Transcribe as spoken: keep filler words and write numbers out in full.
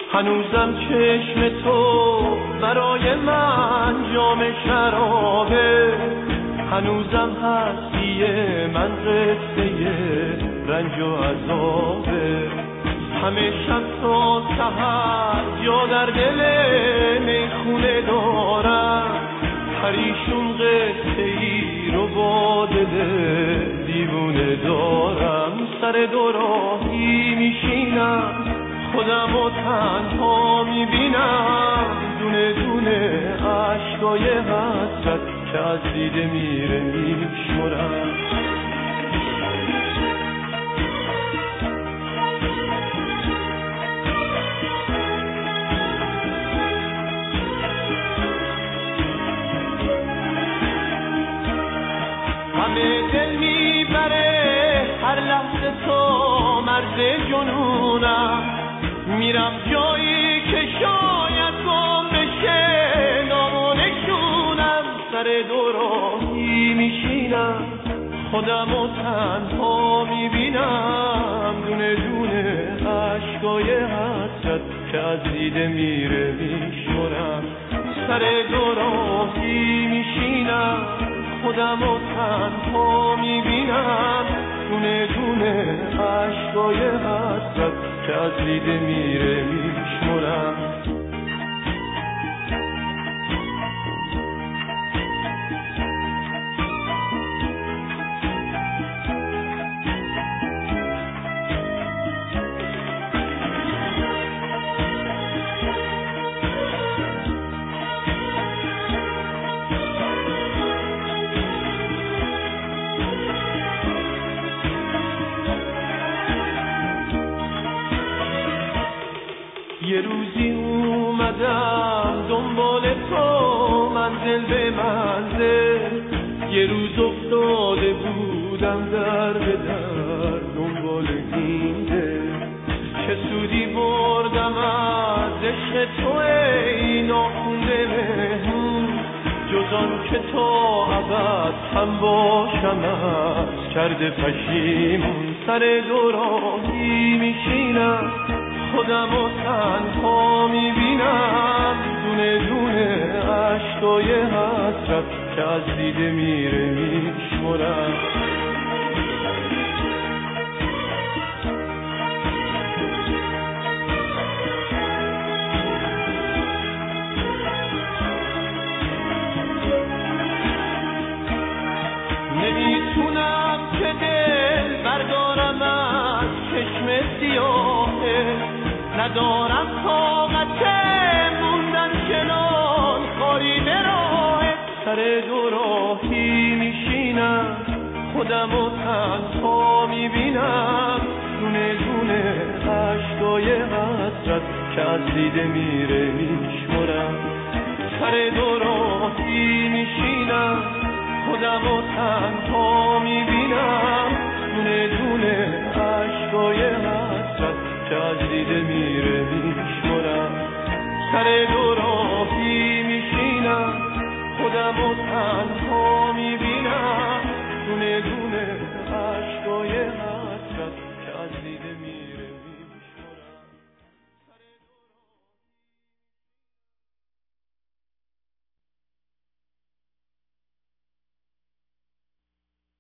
هنوزم چشم تو برای من جام شرابه، هنوزم هستی من قصه رنج و عذابه. همه شب تا سحر جا در دل میخونه دارم، پریشون قصه ای رو با دل دیوونه دارم. سر دو راهی میشینم خودم و تنها میبینم، دونه دونه عشقای حسرت که از دیده میره میشمرم. همه دل میبره هر لحظه تو مرد جنونم، میرم جایی که شاید گم بشه نام و نشونم. سر دو راهی میشینم خودم و تنها میبینم، دونه دونه عشقای حسرت که از دیده میره میشمرم. سر دو راهی میشینم خودم و تنها میبینم، دونه دونه عشقای حسرت که از دیده میره میشمرم. یه روزی اومدم دنبال تو منزل به منزل، یه روز افتاده بودم در به در دنبال این دل. چه سودی بردم از عشق تو ای ناخونده مهمون، جز آن که تا ابد هم باشم از کرده پشیمون. سر دو راهی میشینم خودم و تنها میبینم، دونه دونه عشقای حسرت که از دیده میره میشمرم. نمیتونم که دل بردارم از چشم سیاهه، ندارم طاقت موندن کنان خاری به راه. سر دو راهی میشینم خودم و تنها میبینم، دونه دونه عشقای حسرت که از دیده میره میشمرم. سر دو راهی میشینم خودم و تنها میبینم، دونه دونه عشقای حسرت که از دیده میره میشمرم. سر دو راهی میشینم خودم و تنها میبینم،